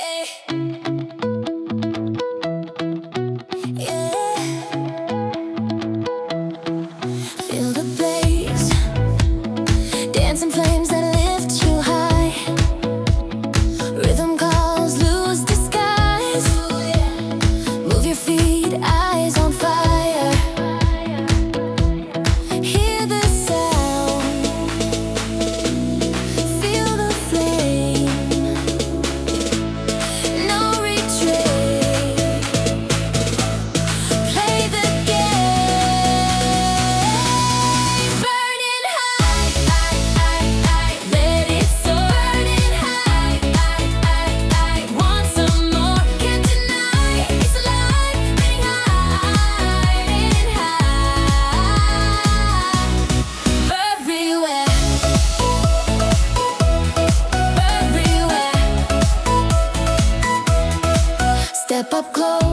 Feel the bass, dancing flames that lift you high. Rhythm calls, lose disguise. Move your feet, eyes on fire. Hear the sound, feel the flame. No retreat. Play the game. Burning high, let it soar. Burning high, want some more, can't deny. It's alive, burning high, everywhere, everywhere. Step up close.